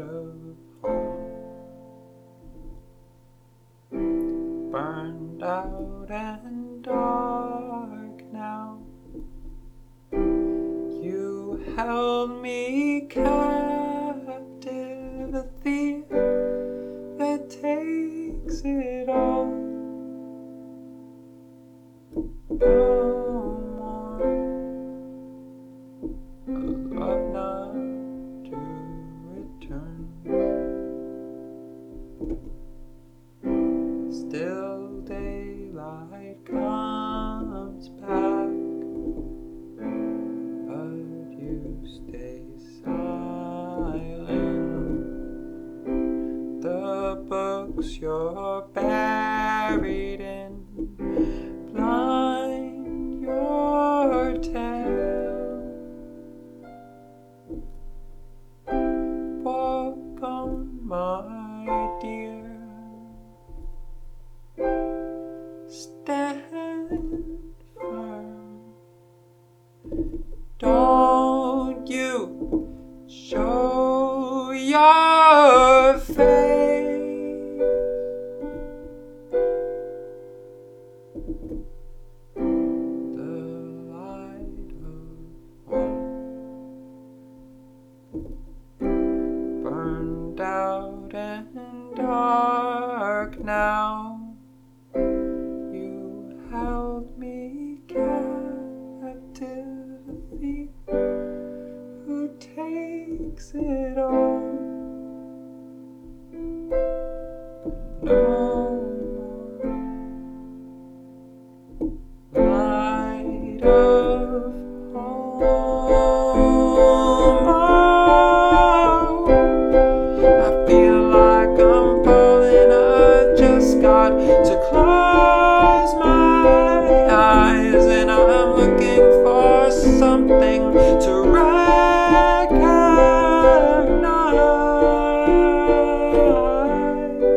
of home, burned out and dark now. You held me captive, a thief that takes it all. No more, a love not to return. Still daylight comes back, but you stay silent. The books you're buried in blind your tale. Walk on, my dear, stand firm. Don't you show your face. The light of home, burned out and dark now. You held me captive, a thief who takes it all. No more light of home. Oh, I feel like I'm falling. I just got to close my eyes, and I'm looking for something to recognize.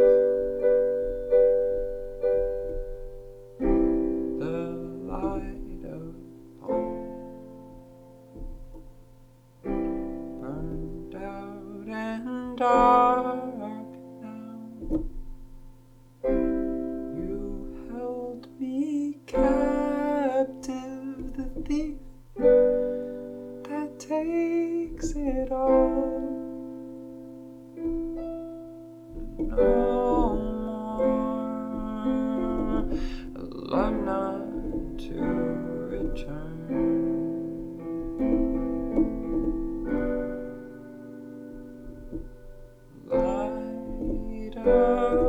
The light of home, burned out and dark now. You held me captive, the thief that takes it all. No more, a love not to return. Light of